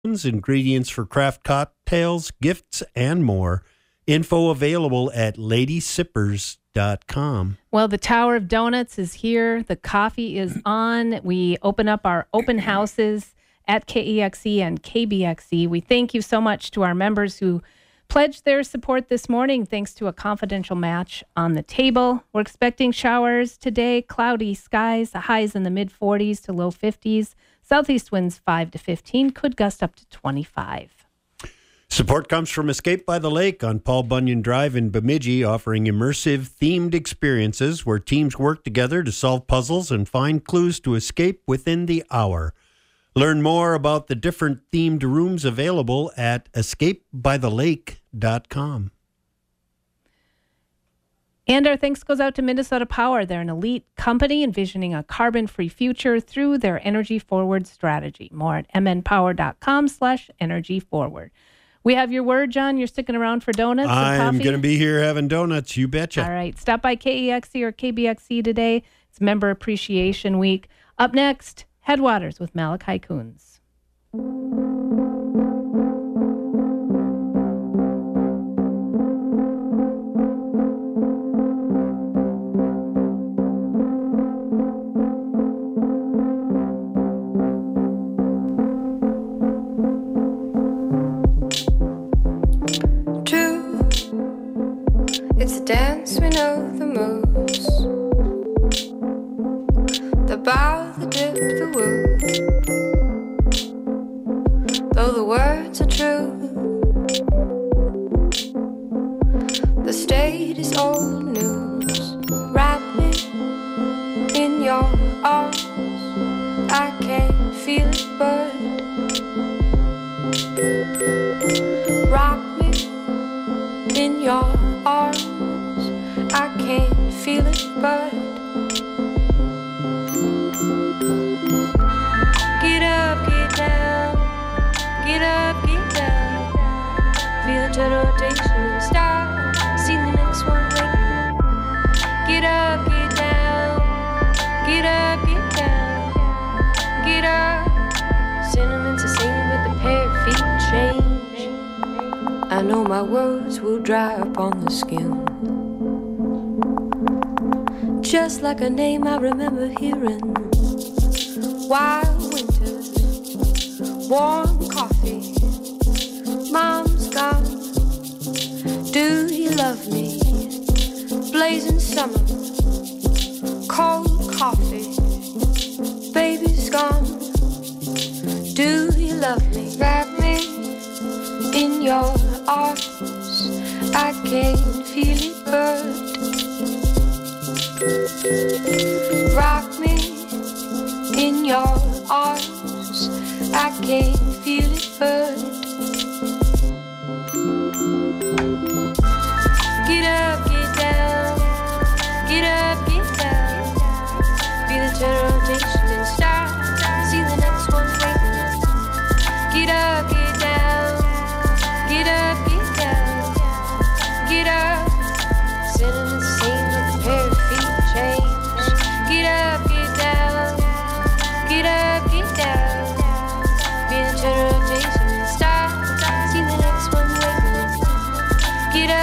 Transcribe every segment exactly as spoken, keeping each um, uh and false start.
ingredients for craft cocktails, gifts, and more. Info available at lady sippers dot com. Well, the Tower of Donuts is here. The coffee is on. We open up our open houses at K E X E and K B X E. We thank you so much to our members who pledged their support this morning thanks to a confidential match on the table. We're expecting showers today, cloudy skies, the highs in the mid forties to low fifties. Southeast winds five to fifteen, could gust up to twenty-five. Support comes from Escape by the Lake on Paul Bunyan Drive in Bemidji, offering immersive themed experiences where teams work together to solve puzzles and find clues to escape within the hour. Learn more about the different themed rooms available at escape by the lake dot com. And our thanks goes out to Minnesota Power. They're an elite company envisioning a carbon-free future through their Energy Forward strategy. More at m n power dot com slash energy forward. We have your word, John. You're sticking around for donuts and coffee? I'm going to be here having donuts. You betcha. All right. Stop by K E X E or K B X E today. It's Member Appreciation Week. Up next, Headwaters with Malachi Coons. It's a dance, we know the moves. The bow, the dip, the woo. Though the words are true, the state is old news. Wrap me in your arms, I can't feel it but rock me in your arms, I can't feel it but get up, get down, get up, get down, feel the turn rotation and start, see the next one waiting. Get up, get down, get up, get down, get up. Sentiments are singing but the pair of feet change. I know my words will dry up on the skin, just like a name I remember hearing. Wild winters, warm coffee, mom's gone. Do you love me? Blazing summer, cold coffee, baby's gone. Do you love me? Wrap me in your arms, I can't feel it but rock me in your arms, I can't feel it but get up, get down, get up, get down, feel the turn rotation and start, see the next one waiting. Get up, get down, get up, get down, get up. Sentiments the same with a pair of feet change. Get up, get down, get up, get down. Feel the turn rotation and start, see the next one waiting. Get up.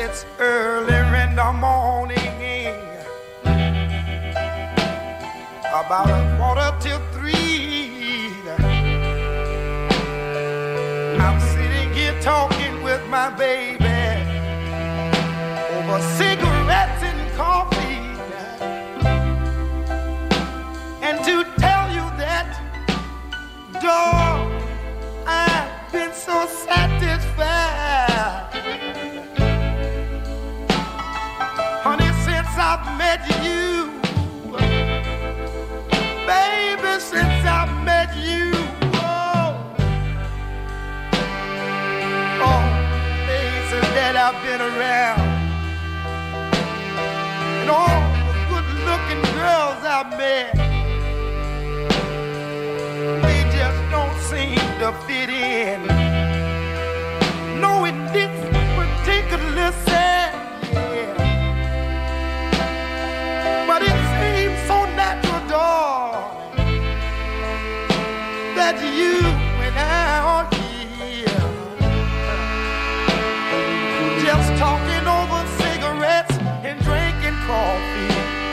It's early in the morning, about a quarter till three. I'm sitting here talking with my baby over cigarettes and coffee. And to tell you that, dog, I've been so satisfied. Honey, since I've met you, baby, since I've met you, oh, oh, places that I've been around, and all the good-looking girls I've met, they just don't seem to fit in. No, it didn't particularly sad, yeah, but it seems so natural, darling, that you and I are here, just talking over cigarettes and drinking coffee.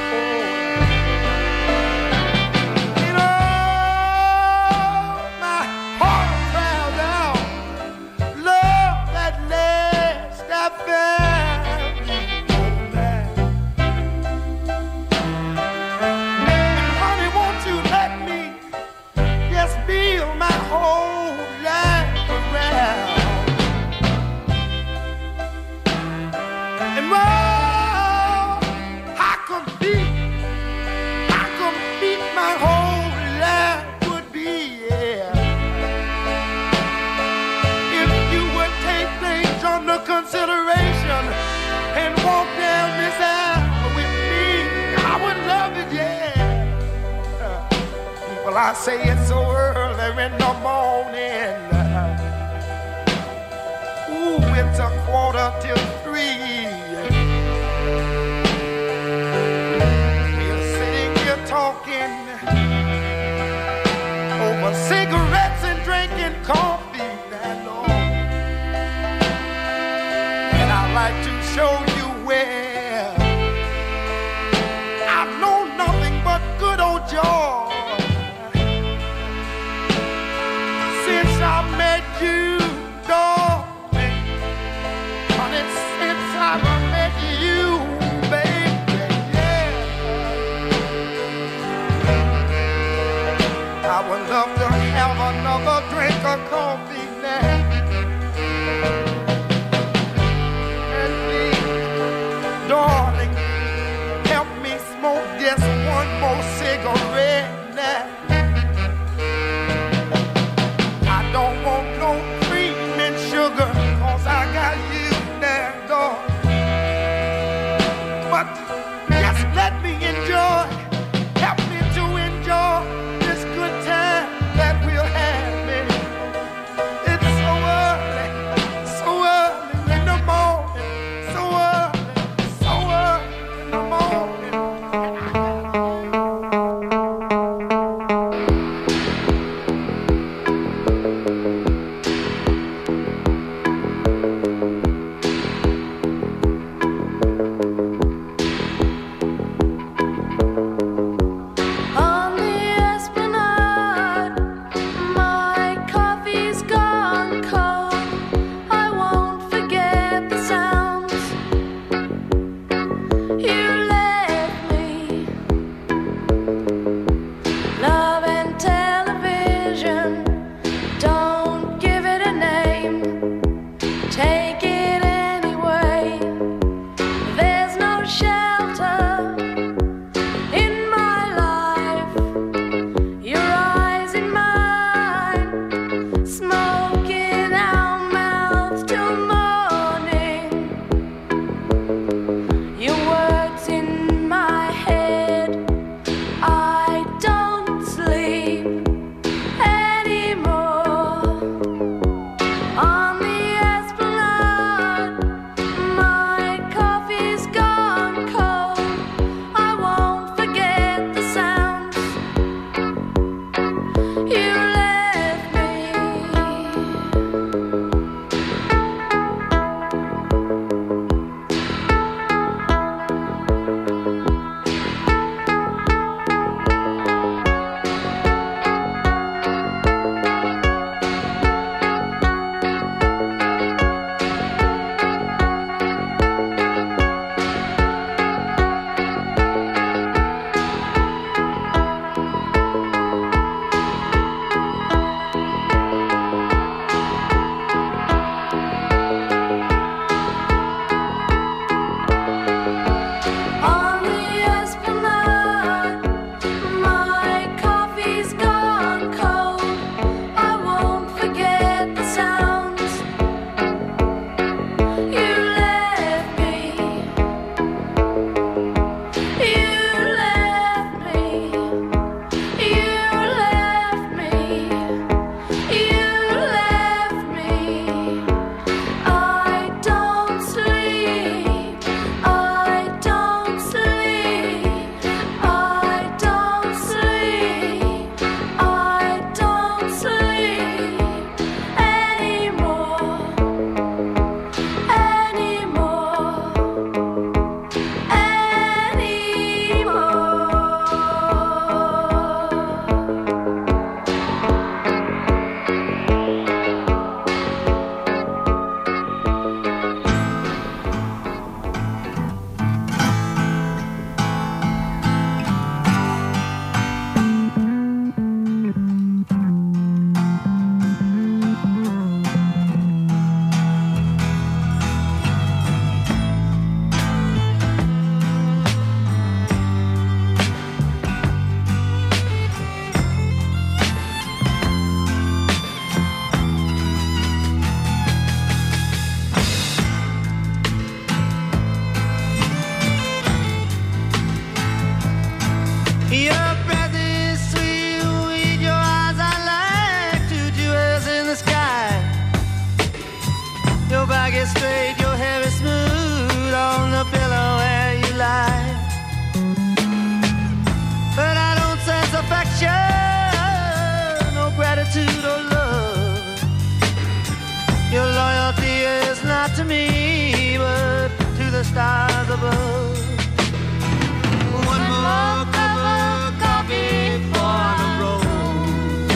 Consideration and walk down this aisle with me, I would love it, yeah. Well, I say it's so early in the morning. Ooh, it's a quarter till three. We're sitting here talking over cigarettes and drinking coffee. I'd like to show you where I've known nothing but good old joy since I met you, darling. Honey, since I met you, baby, yeah. I would love to have another drink of coffee now. Darling, help me smoke just one more cigarette now. I don't want no cream and sugar, cause I got you now, darling. But just let me enjoy, help me to enjoy this good time that we'll have, man. laid your hair is smooth on the pillow where you lie. But I don't sense affection, no gratitude or love. Your loyalty is not to me, but to the stars above. One more cup of coffee for the road.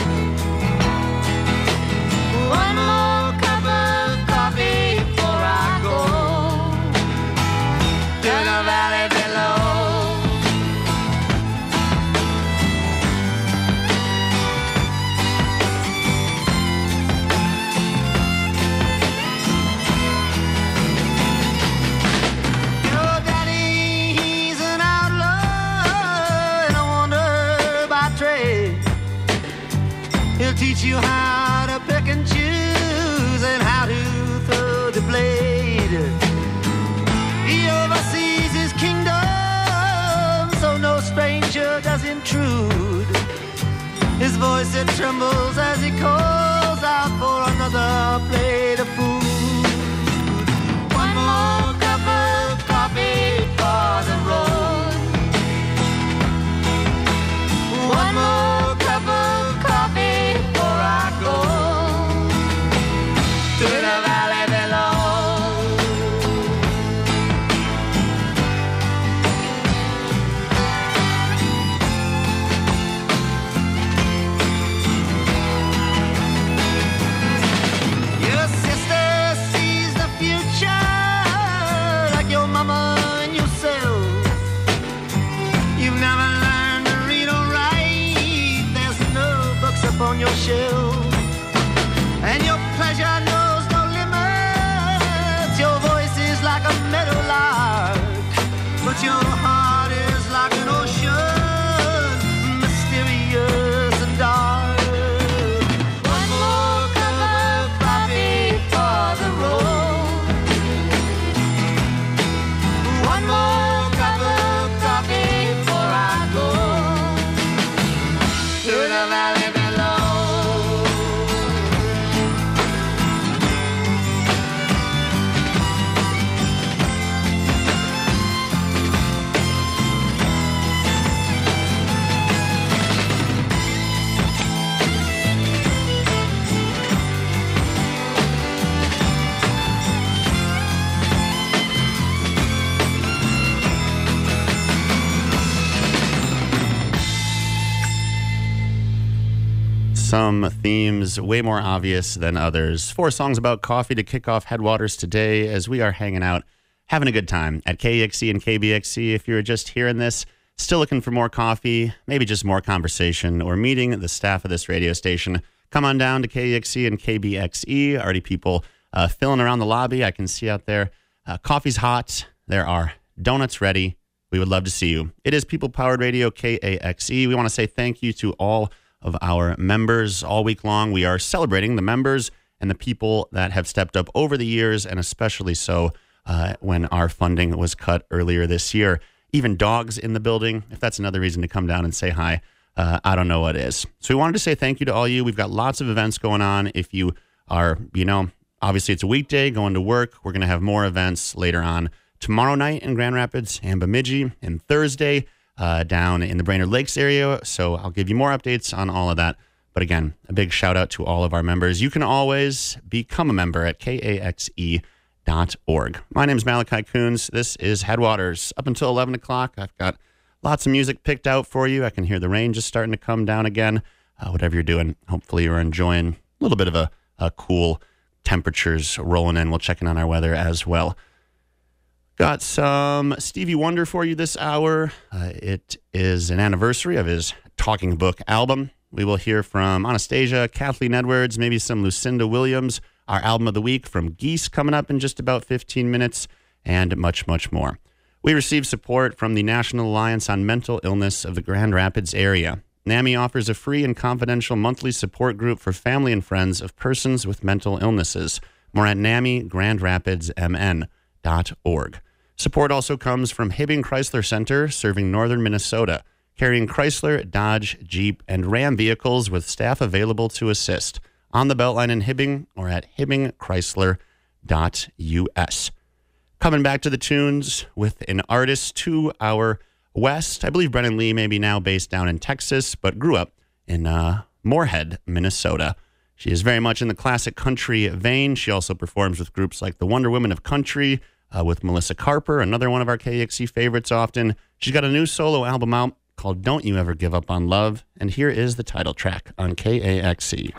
One more cup of coffee before I go to the valley below. Your daddy, he's an outlaw and a wanderer by trade. He'll teach you how to pick and choose and how to throw the blade. He oversees his kingdom, so no stranger does intrude. His voice, it trembles as he calls out for another plate of food. One more cup of coffee for the road. One more cup of coffee before I go to the valley below. Your sister sees the future like your mama and yourself. You've never learned to read or write. There's no books upon your shelf. And your pleasure knows no limits. Your voice is like a meadowlark, but your heart is like an ocean, mysterious and dark. One more cup of coffee for the road. One more cup of coffee before I go to the valley below. Some themes way more obvious than others. Four songs about coffee to kick off Headwaters today as we are hanging out, having a good time at K E X C and K B X C. If you're just hearing this, still looking for more coffee, maybe just more conversation, or meeting the staff of this radio station, come on down to K E X C and K B X E. Already people uh, filling around the lobby. I can see out there. Uh, coffee's hot. There are donuts ready. We would love to see you. It is People Powered Radio, K A X E. We want to say thank you to all of our members all week long. We are celebrating the members and the people that have stepped up over the years, and especially so uh, when our funding was cut earlier this year. Even dogs in the building. If that's another reason to come down and say hi, uh, I don't know what is. So we wanted to say thank you to all you. We've got lots of events going on. If you are, you know, obviously it's a weekday going to work. We're going to have more events later on tomorrow night in Grand Rapids and Bemidji, and Thursday Uh, down in the Brainerd Lakes area. So I'll give you more updates on all of that. But again, a big shout out to all of our members. You can always become a member at K A X E dot org. My name is Malachi Coons. This is Headwaters. Up until eleven o'clock, I've got lots of music picked out for you. I can hear the rain just starting to come down again. Uh, whatever you're doing, hopefully you're enjoying a little bit of a, a cool temperatures rolling in. We'll check in on our weather as well. Got some Stevie Wonder for you this hour. Uh, it is an anniversary of his Talking Book album. We will hear from Anastasia, Kathleen Edwards, maybe some Lucinda Williams, our album of the week from Geese coming up in just about fifteen minutes, and much, much more. We received support from the National Alliance on Mental Illness of the Grand Rapids area. NAMI offers a free and confidential monthly support group for family and friends of persons with mental illnesses. More at NAMI Grand Rapids M N dot org. Support also comes from Hibbing Chrysler Center, serving northern Minnesota, carrying Chrysler, Dodge, Jeep, and Ram vehicles with staff available to assist on the Beltline in Hibbing or at Hibbing Chrysler dot U S. Coming back to the tunes with an artist to our west. I believe Brennan Lee may be now based down in Texas, but grew up in uh, Moorhead, Minnesota. She is very much in the classic country vein. She also performs with groups like the Wonder Women of Country, uh, with Melissa Carper, another one of our K X C favorites often. She's got a new solo album out called Don't You Ever Give Up on Love, and here is the title track on K A X C.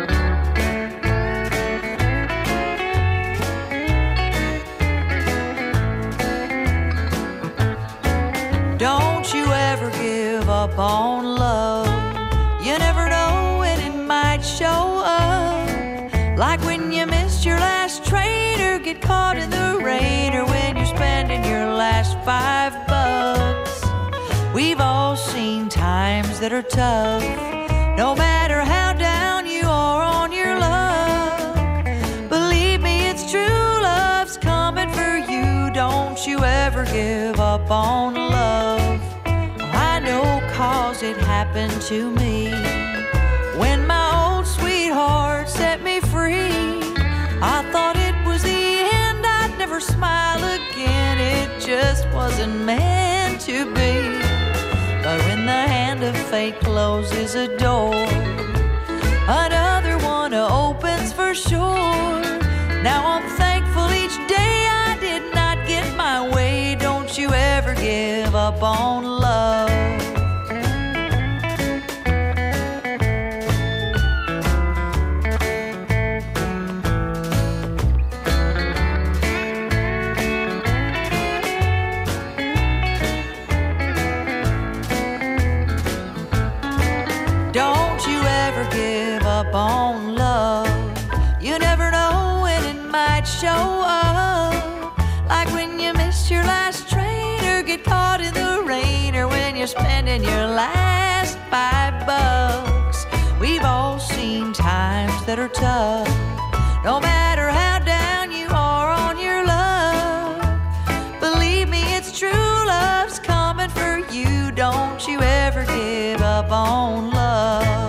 Don't you ever give up on love. You never know when it might show up. Like when you missed your last train or get caught in the rain, or when you're spending your last five bucks. We've all seen times that are tough, no matter how down you are on your luck. Believe me, it's true love's coming for you. Don't you ever give up on love. I know, cause it happened to me. When my old sweetheart set me free, I thought it was the end, I'd never smile again. It just wasn't meant to be. But when the hand of fate closes a door, another one opens for sure. Now I'm thankful each day I did not get my way. Don't you ever give up on love. Don't you ever give up on love. You never know when it might show up. Like when you miss your last train or get caught in the rain, or when you're spending your last five bucks. We've all seen times that are tough, no matter how down you are on your luck. Believe me, it's true love's coming for you. Don't you ever give up on love.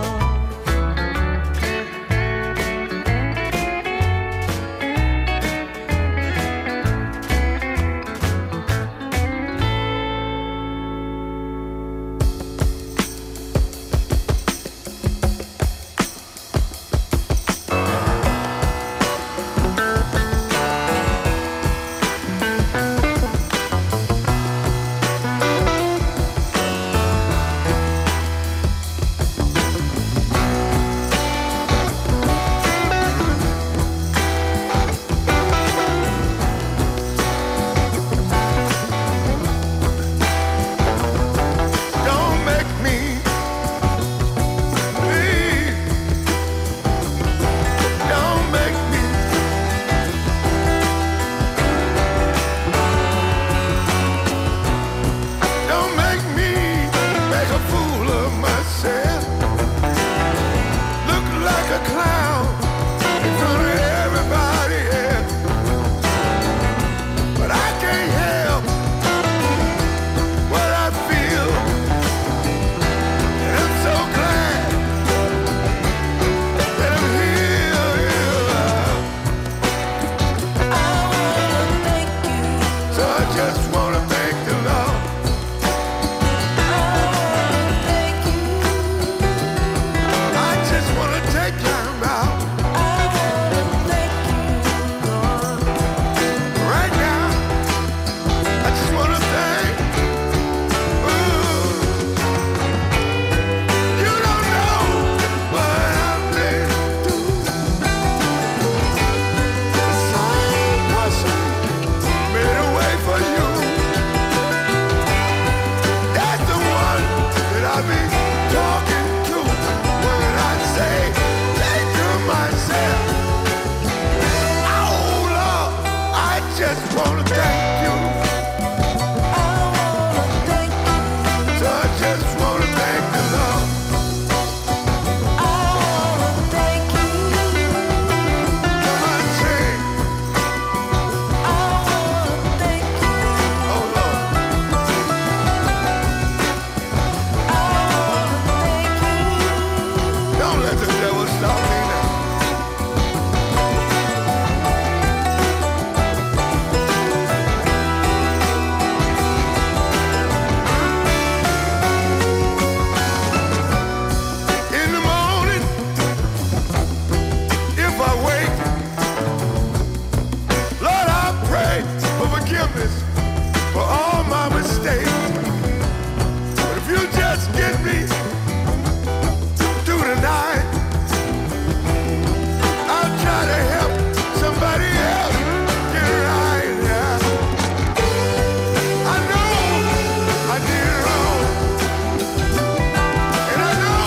forgiveness for all my mistakes. But if you just get me through the night, I'll try to help somebody else get right. Yeah. I know I did wrong, and I know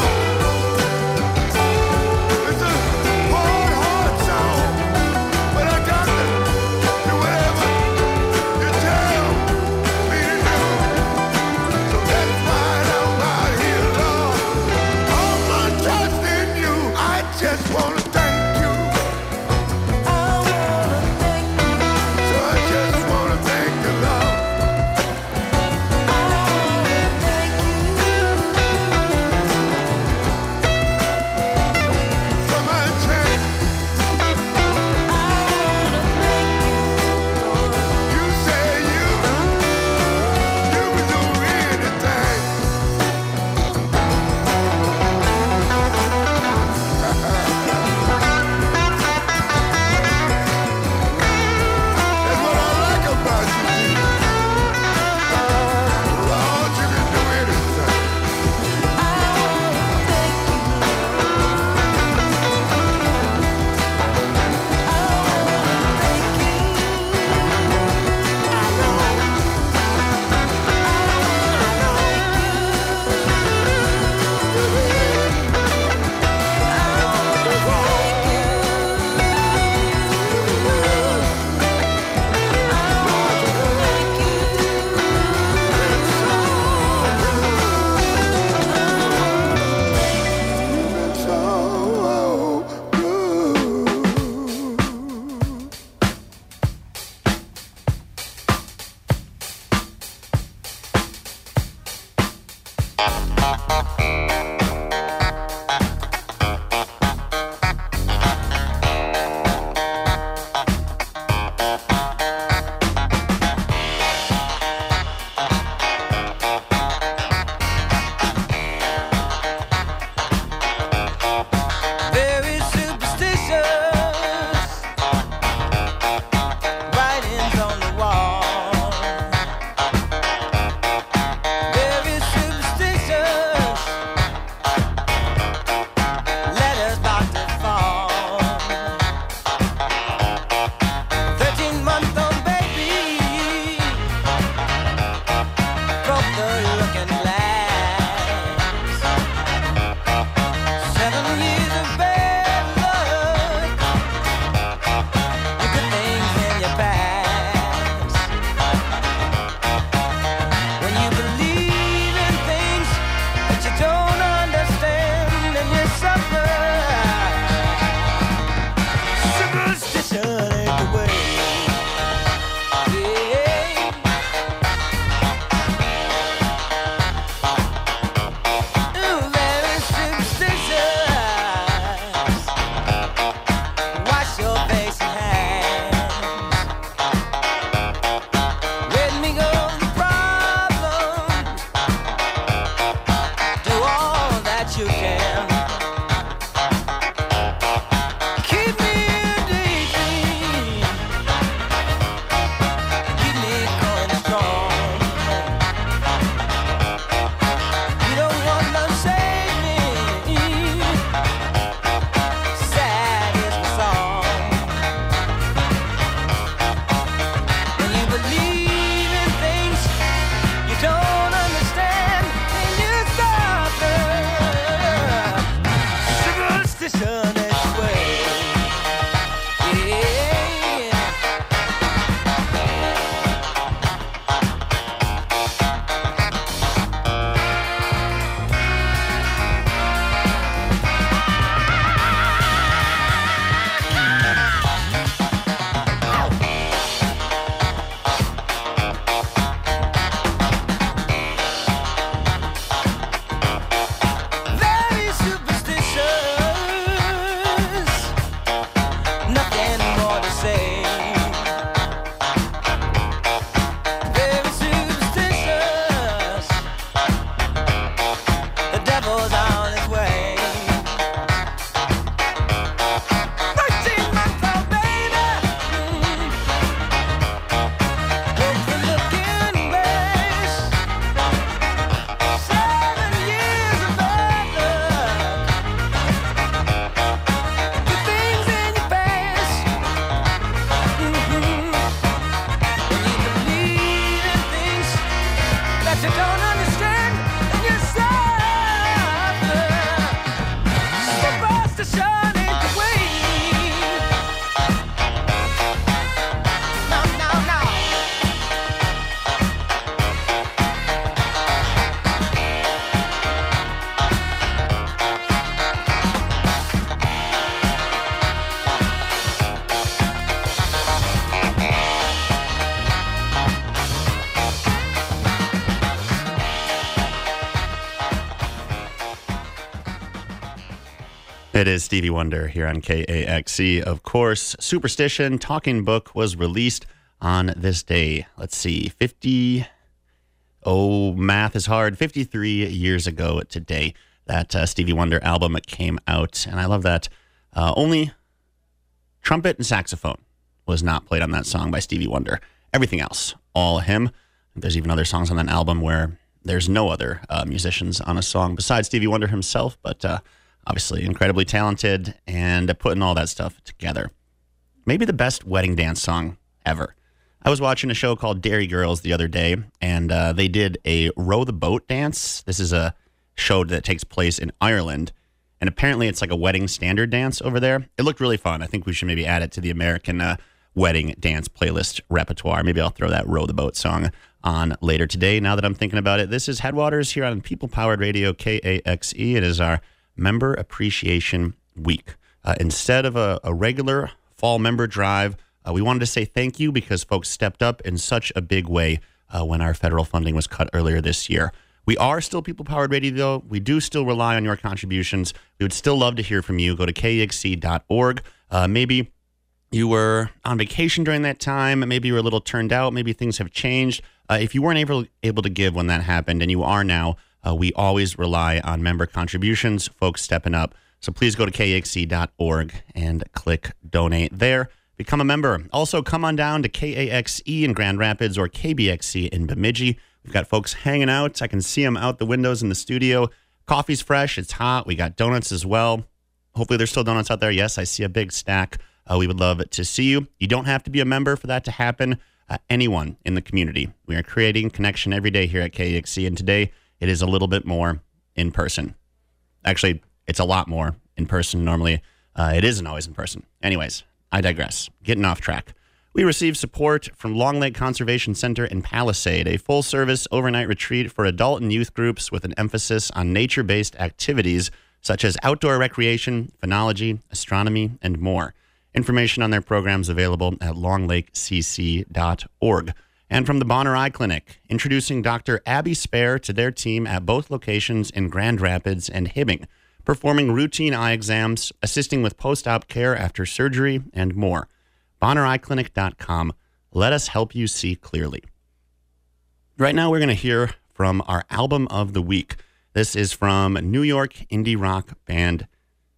it's a hard, hard song, but I got to do whatever you tell me to do. So that's why I'm out here, Lord. All my trust in you. I just wanna thank you. So I just wanna thank you, Lord. For my change. You say you, you can do anything. That's what I like about you, Jesus. Lord, you can do anything. So good. Very superstitious, writings on the wall. Very superstitious, It is Stevie Wonder here on K A X E. Of course, Superstition Talking Book was released on this day. Let's see, fifty, oh, math is hard, fifty-three years ago today, that uh, Stevie Wonder album came out. And I love that. Uh, only trumpet and saxophone was not played on that song by Stevie Wonder. Everything else, all him. There's even other songs on that album where there's no other uh, musicians on a song besides Stevie Wonder himself, but uh, obviously incredibly talented and putting all that stuff together. Maybe the best wedding dance song ever. I was watching a show called Dairy Girls the other day, and uh, they did a row the boat dance. This is a show that takes place in Ireland, and apparently it's like a wedding standard dance over there. It looked really fun. I think we should maybe add it to the American uh, wedding dance playlist repertoire. Maybe I'll throw that row the boat song on later today. Now that I'm thinking about it, this is Headwaters here on People Powered Radio K A X E. It is our Member Appreciation Week. Uh, instead of a, a regular fall member drive, uh, we wanted to say thank you because folks stepped up in such a big way uh, when our federal funding was cut earlier this year. We are still People Powered Radio, though. We do still rely on your contributions. We would still love to hear from you. Go to K X C dot org. Uh, maybe you were on vacation during that time. Maybe you were a little turned out. Maybe things have changed. Uh, if you weren't able, able to give when that happened, and you are now, Uh, we always rely on member contributions, folks stepping up. So please go to K X C dot org and click donate there. Become a member. Also, come on down to K A X E in Grand Rapids or K B X C in Bemidji. We've got folks hanging out. I can see them out the windows in the studio. Coffee's fresh. It's hot. We got donuts as well. Hopefully there's still donuts out there. Yes, I see a big stack. Uh, we would love to see you. You don't have to be a member for that to happen. Uh, anyone in the community. We are creating connection every day here at K A X C, and today it is a little bit more in person. Actually, it's a lot more in person. Normally, uh, it isn't always in person. Anyways, I digress. Getting off track. We received support from Long Lake Conservation Center in Palisade, a full-service overnight retreat for adult and youth groups with an emphasis on nature-based activities such as outdoor recreation, phenology, astronomy, and more. Information on their programs available at long lake c c dot org. And from the Bonner Eye Clinic, introducing Doctor Abby Spare to their team at both locations in Grand Rapids and Hibbing, performing routine eye exams, assisting with post-op care after surgery, and more. bonner eye clinic dot com. Let us help you see clearly. Right now, we're going to hear from our album of the week. This is from New York indie rock band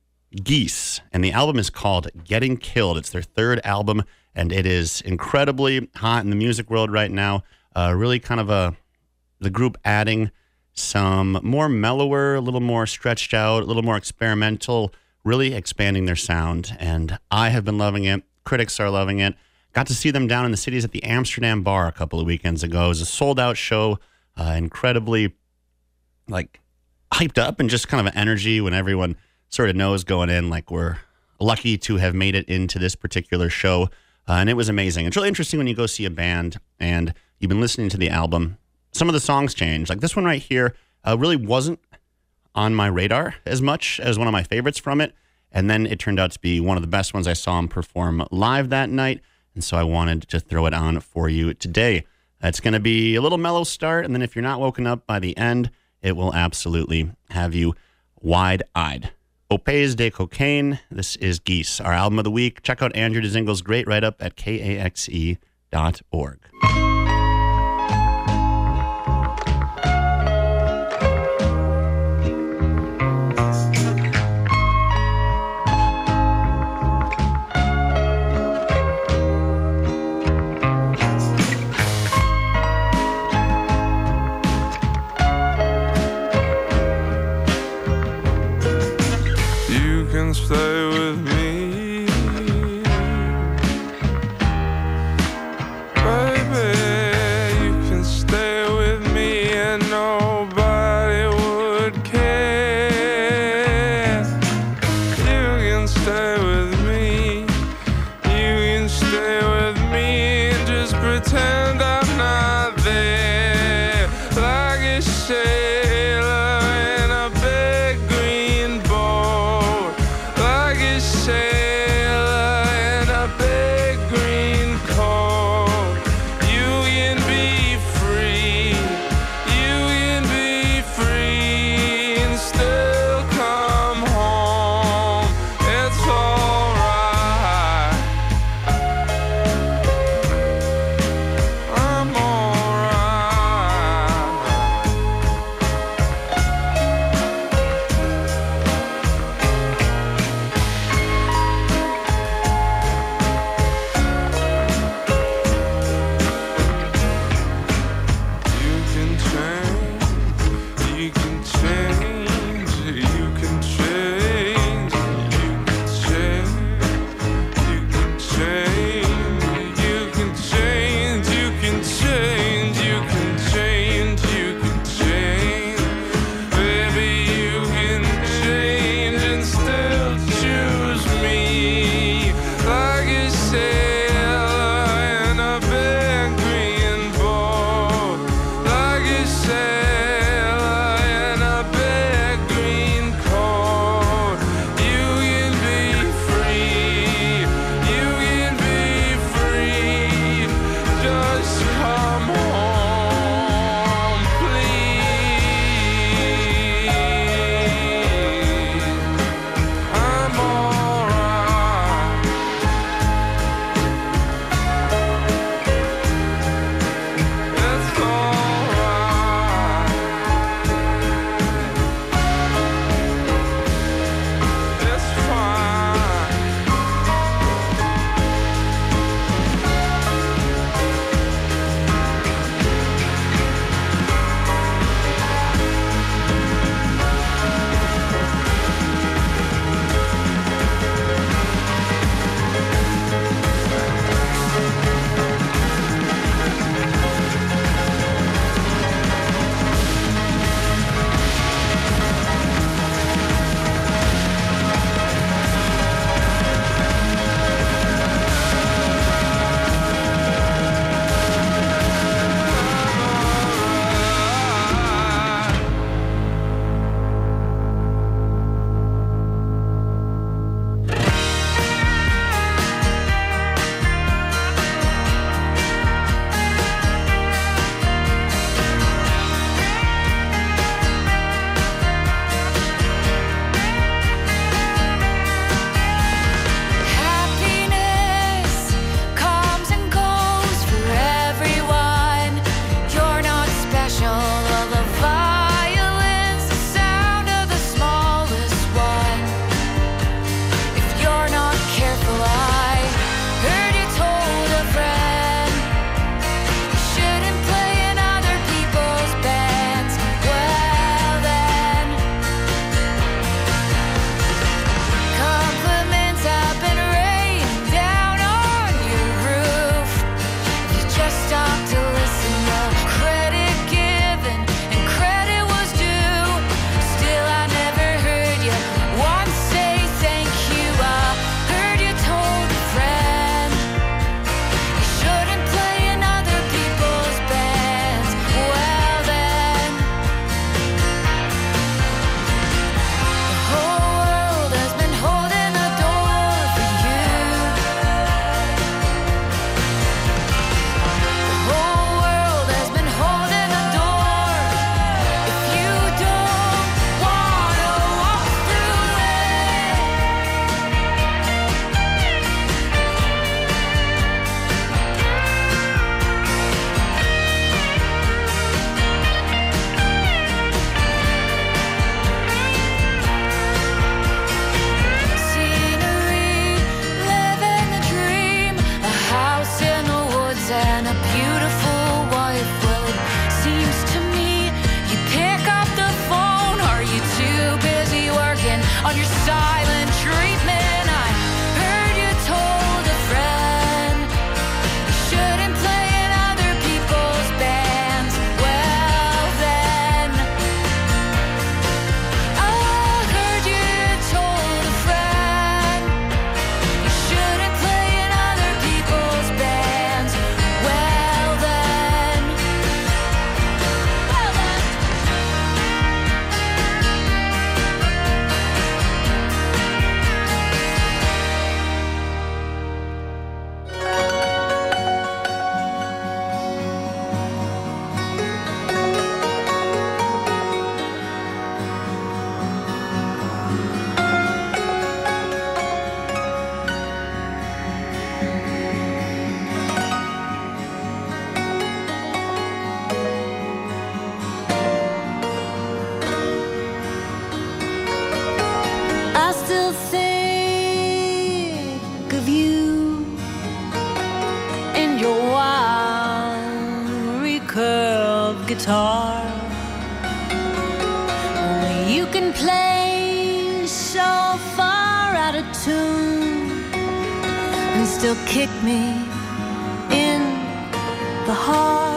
Geese, and the album is called Getting Killed. It's their third album, and it is incredibly hot in the music world right now. Uh, really kind of a the group adding some more mellower, a little more stretched out, a little more experimental, really expanding their sound. And I have been loving it. Critics are loving it. Got to see them down in the cities at the Amsterdam Bar a couple of weekends ago. It was a sold-out show, uh, incredibly like hyped up and just kind of an energy when everyone sort of knows going in, like we're lucky to have made it into this particular show. Uh, and it was amazing. It's really interesting when you go see a band and you've been listening to the album. Some of the songs change. Like this one right here uh, really wasn't on my radar as much as one of my favorites from it. And then it turned out to be one of the best ones I saw him perform live that night. And so I wanted to throw it on for you today. It's going to be a little mellow start. And then if you're not woken up by the end, it will absolutely have you wide-eyed. Opes de Cocaine. This is Geese, our album of the week. Check out Andrew DeZingle's great write-up at K A X E dot org. Stay with me, baby. You can stay with me, and nobody would care. You can stay with me. You can stay with me, and just pretend I'm not there, like a sailor in a big green boat. Sailor in a big green coat. You can be free. You can be free and still come home and a beautiful wife. Well, it seems to me you pick up the phone. Are you too busy working on your silent treatment? I heard you told a friend you shouldn't play in other people's bands. Well then, I heard you told a friend you shouldn't play in other people's bands. Well then, well then. I still think of you and your wild recurved guitar. Only you can play so far out of tune and still kick me in the heart.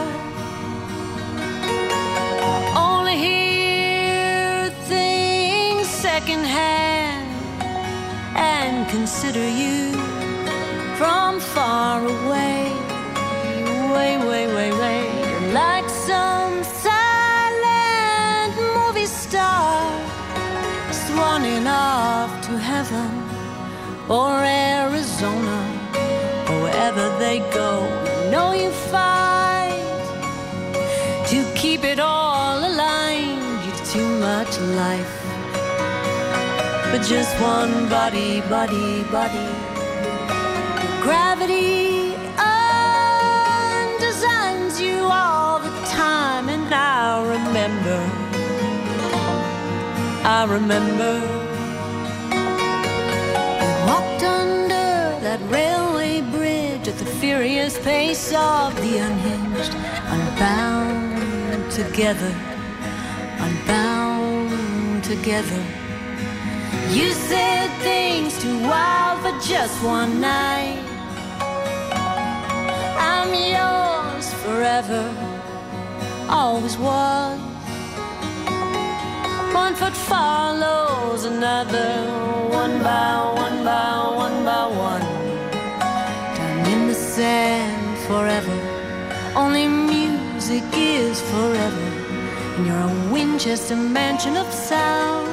Only hear things secondhand and consider you from far away, way, way, way, way. You're like some silent movie star swanning off to heaven or Arizona or wherever they go. You know you fight to keep it all aligned. You've too much life but just one body, body, body. Gravity undesigns you all the time, and I remember, I remember we walked under that railway bridge at the furious pace of the unhinged, unbound together, unbound together. You said things too wild for just one night. I'm yours forever, always was. One foot follows another, one by one by one by one. Down in the sand forever, only music is forever. And you're a Winchester mansion of sound.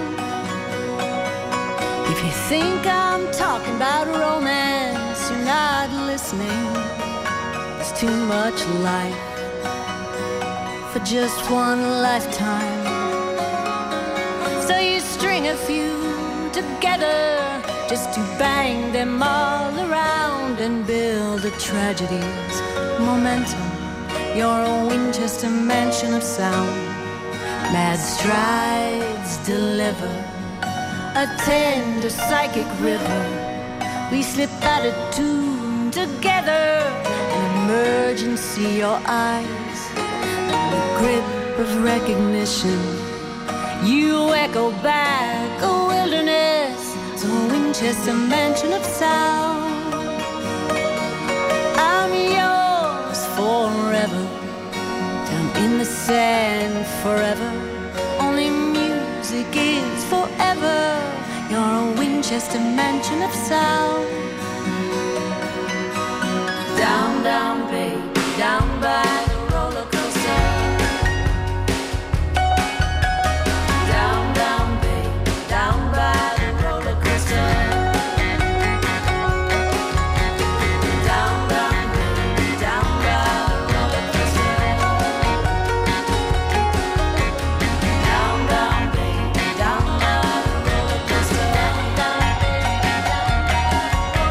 If you think I'm talking about romance, you're not listening. There's too much life for just one lifetime. So you string a few together just to bang them all around and build a tragedy's momentum. You're a Winchester mansion of sound. Mad strides deliver a tender psychic river. We slip out of tune together. An emergency, your eyes, the grip of recognition. You echo back a wilderness, so a Winchester mansion of sound. I'm yours forever, down in the sand forever. Only music is forever. You're a Winchester mansion of sound. Down, down, baby, down by the roller coaster. Down, down, baby, down by the roller coaster. Down, down, baby, down by the roller coaster. Down, down, baby, down by the roller coaster. Down, down, baby, down by the roller coaster.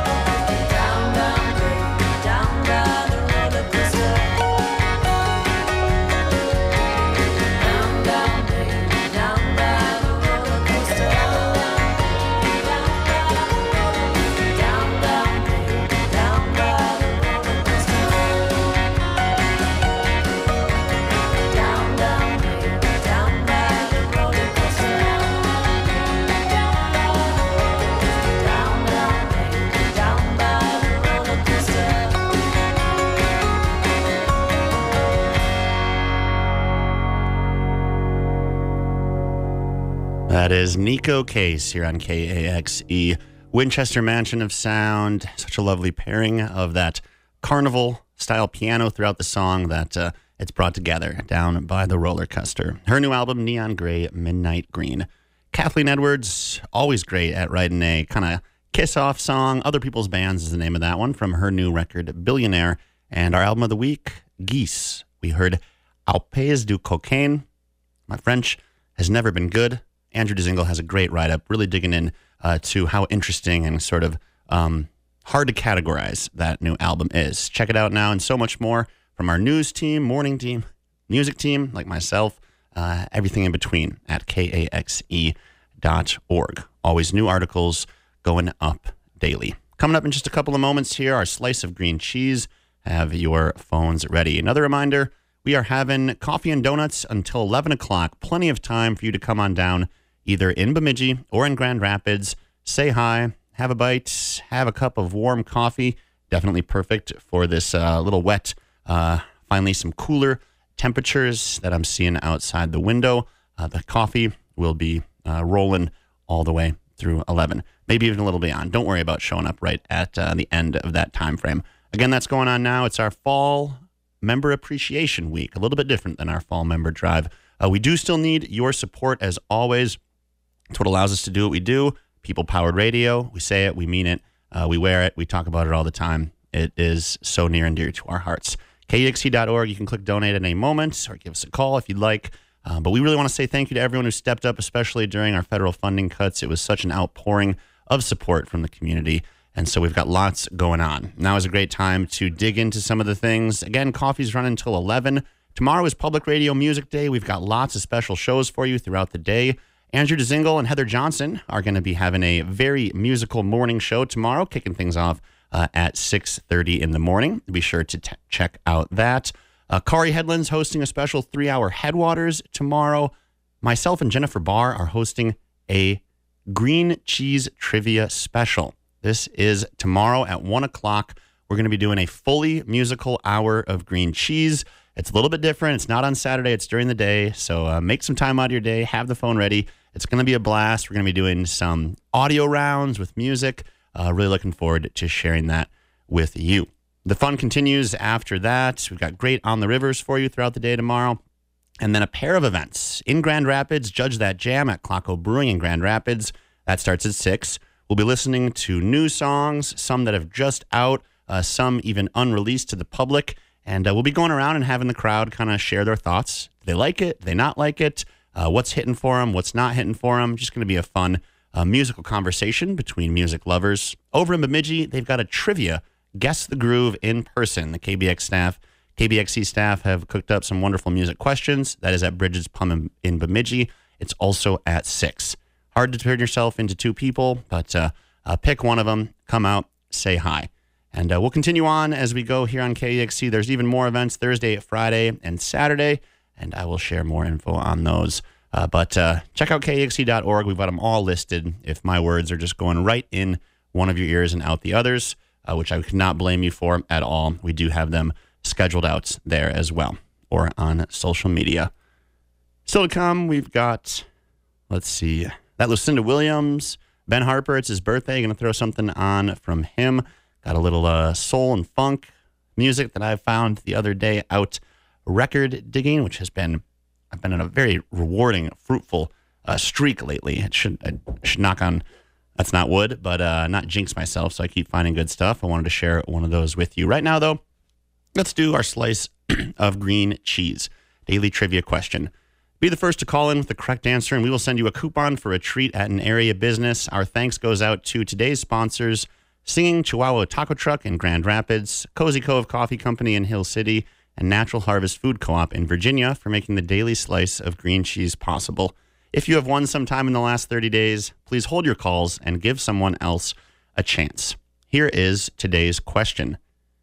That is Nico Case here on K A X E. Winchester Mansion of Sound. Such a lovely pairing of that carnival-style piano throughout the song that uh, it's brought together down by the roller coaster. Her new album, Neon Gray, Midnight Green. Kathleen Edwards, always great at writing a kind of kiss-off song. Other People's Bands is the name of that one from her new record, Billionaire. And our album of the week, Geese. We heard Au Pays du Cocaine. My French has never been good. Andrew Dzingel has a great write-up, really digging in uh, to how interesting and sort of um, hard to categorize that new album is. Check it out now and so much more from our news team, morning team, music team, like myself, uh, everything in between at K A X E dot org. Always new articles going up daily. Coming up in just a couple of moments here, our slice of green cheese. Have your phones ready. Another reminder, we are having coffee and donuts until eleven o'clock. Plenty of time for you to come on down, either in Bemidji or in Grand Rapids. Say hi, have a bite, have a cup of warm coffee. Definitely perfect for this uh, little wet, uh, finally some cooler temperatures that I'm seeing outside the window. Uh, the coffee will be uh, rolling all the way through eleven, maybe even a little beyond. Don't worry about showing up right at uh, the end of that time frame. Again, that's going on now. It's our fall member appreciation week, a little bit different than our fall member drive. Uh, we do still need your support as always. It's what allows us to do what we do. People-powered radio. We say it, we mean it, uh, we wear it, we talk about it all the time. It is so near and dear to our hearts. K E X E dot org. You can click donate at any moment or give us a call if you'd like. Uh, but we really want to say thank you to everyone who stepped up, especially during our federal funding cuts. It was such an outpouring of support from the community. And so we've got lots going on. Now is a great time to dig into some of the things. Again, coffee's running until eleven. Tomorrow is Public Radio Music Day. We've got lots of special shows for you throughout the day. Andrew Dzingel and Heather Johnson are going to be having a very musical morning show tomorrow, kicking things off uh, at six thirty in the morning. Be sure to t- check out that. Uh, Kari Headland's hosting a special three-hour Headwaters tomorrow. Myself and Jennifer Barr are hosting a green cheese trivia special. This is tomorrow at one o'clock. We're going to be doing a fully musical hour of green cheese. It's a little bit different. It's not on Saturday. It's during the day. So uh, make some time out of your day. Have the phone ready. It's going to be a blast. We're going to be doing some audio rounds with music. Uh, really looking forward to sharing that with you. The fun continues after that. We've got great On the Rivers for you throughout the day tomorrow. And then a pair of events in Grand Rapids. Judge That Jam at Clocko Brewing in Grand Rapids. That starts at six. We'll be listening to new songs, some that have just out, uh, some even unreleased to the public. And uh, we'll be going around and having the crowd kind of share their thoughts. Do they like it? Do they not like it? Uh, what's hitting for them? What's not hitting for them? Just going to be a fun uh, musical conversation between music lovers. Over in Bemidji, they've got a trivia Guess the Groove in person. The K B X staff, K B X C staff have cooked up some wonderful music questions. That is at Bridget's Plum in, in Bemidji. It's also at six. Hard to turn yourself into two people, but uh, uh, pick one of them, come out, say hi. And uh, we'll continue on as we go here on K E X C. There's even more events Thursday, Friday, and Saturday, and I will share more info on those. Uh, but uh, check out K E X E dot org. We've got them all listed if my words are just going right in one of your ears and out the others, uh, which I could not blame you for at all. We do have them scheduled out there as well, or on social media. Still to come, we've got, let's see, that Lucinda Williams, Ben Harper, it's his birthday. Going to throw something on from him. Got a little uh, soul and funk music that I found the other day out record digging, which has been, I've been in a very rewarding, fruitful uh, streak lately. It should, I should knock on, that's not wood, but uh, not jinx myself, so I keep finding good stuff. I wanted to share one of those with you. Right now, though, let's do our slice of green cheese. Daily trivia question. Be the first to call in with the correct answer, and we will send you a coupon for a treat at an area business. Our thanks goes out to today's sponsors, Singing Chihuahua Taco Truck in Grand Rapids, Cozy Cove Coffee Company in Hill City, and Natural Harvest Food Co-op in Virginia for making the daily slice of green cheese possible. If you have won sometime in the last thirty days, please hold your calls and give someone else a chance. Here is today's question.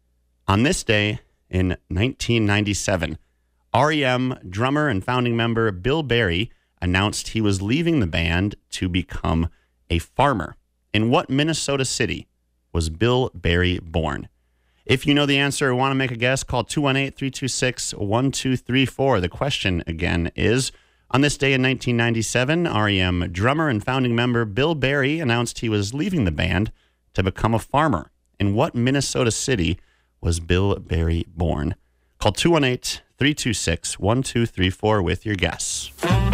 On this day in nineteen ninety-seven, R E M drummer and founding member Bill Berry announced he was leaving the band to become a farmer. In what Minnesota city was Bill Berry born? If you know the answer or want to make a guess, call two one eight, three two six, one two three four. The question again is, On this day in nineteen ninety-seven, R E M drummer and founding member Bill Berry announced he was leaving the band to become a farmer. In what Minnesota city was Bill Berry born? Call two one eight, three two six, one two three four with your guess.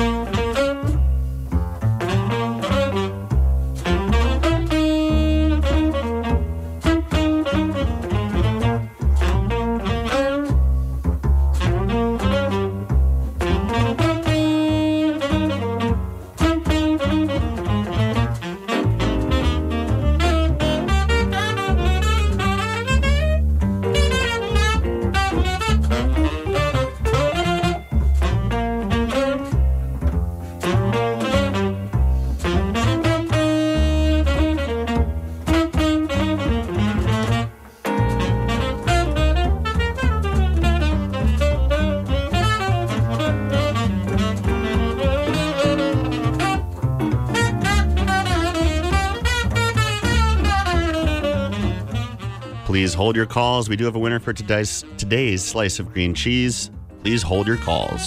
Please hold your calls. We do have a winner for today's, today's slice of green cheese. Please hold your calls.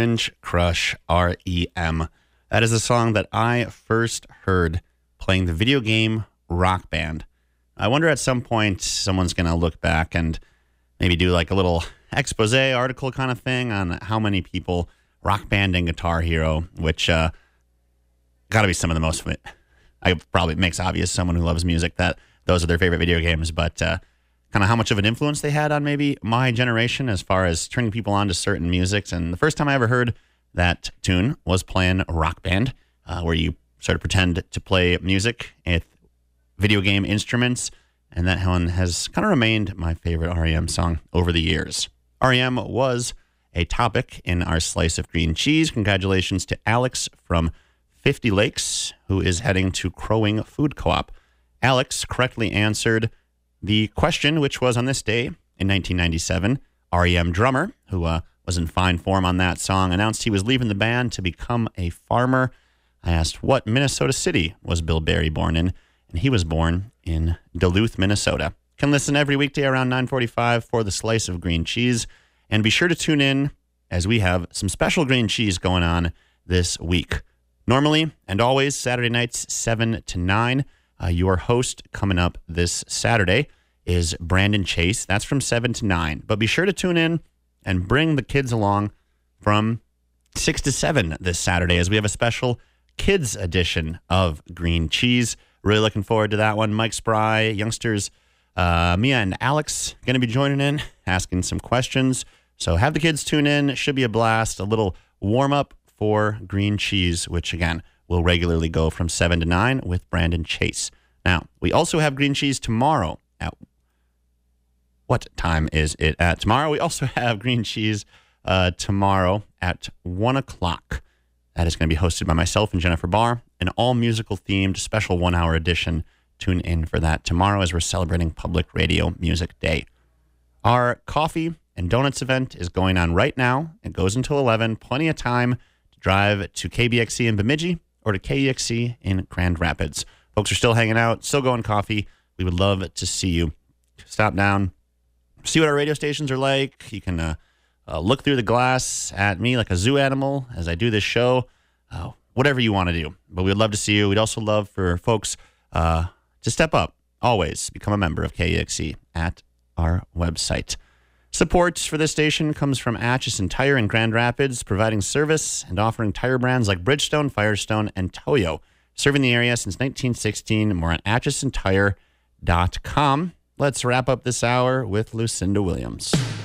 Orange Crush, R E M. That is a song that I first heard playing the video game Rock Band. I wonder at some point someone's going to look back and maybe do like a little expose article kind of thing on how many people Rock Band and Guitar Hero, which uh, got to be some of the most, I probably makes obvious someone who loves music that those are their favorite video games, but uh, kind of how much of an influence they had on maybe my generation as far as turning people on to certain musics. And the first time I ever heard that tune was playing Rock Band, uh, where you sort of pretend to play music with video game instruments. And that one has kind of remained my favorite R E M song over the years. R E M was a topic in our Slice of Green Cheese. Congratulations to Alex from fifty Lakes, who is heading to Crowing Food Co-op. Alex correctly answered the question, which was on this day in nineteen ninety-seven, R E M drummer, who uh, was in fine form on that song, announced he was leaving the band to become a farmer. I asked, what Minnesota city was Bill Berry born in? And he was born in Duluth, Minnesota. Can listen every weekday around nine forty-five for the Slice of Green Cheese. And be sure to tune in as we have some special green cheese going on this week. Normally and always Saturday nights, seven to nine. Uh, your host coming up this Saturday is Brandon Chase. That's from seven to nine. But be sure to tune in and bring the kids along from six to seven this Saturday as we have a special kids edition of Green Cheese. Really looking forward to that one. Mike Spry, youngsters, uh, Mia and Alex going to be joining in, asking some questions. So have the kids tune in. It should be a blast. A little warm-up for Green Cheese, which, again, will regularly go from seven to nine with Brandon Chase. Now, we also have Green Cheese tomorrow. At what time is it at tomorrow? We also have Green Cheese uh, tomorrow at one o'clock. That is going to be hosted by myself and Jennifer Barr, an all-musical-themed special one-hour edition. Tune in for that tomorrow as we're celebrating Public Radio Music Day. Our coffee and donuts event is going on right now. It goes until eleven. Plenty of time to drive to K B X C in Bemidji or to K E X C in Grand Rapids. Folks are still hanging out, still going coffee. We would love to see you. Stop down, see what our radio stations are like. You can uh, uh, look through the glass at me like a zoo animal as I do this show. Uh, whatever you want to do. But we'd love to see you. We'd also love for folks uh, to step up. Always become a member of K E X C at our website. Support for this station comes from Atchison Tire in Grand Rapids, providing service and offering tire brands like Bridgestone, Firestone, and Toyo. Serving the area since nineteen sixteen. More on atchison tire dot com. Let's wrap up this hour with Lucinda Williams.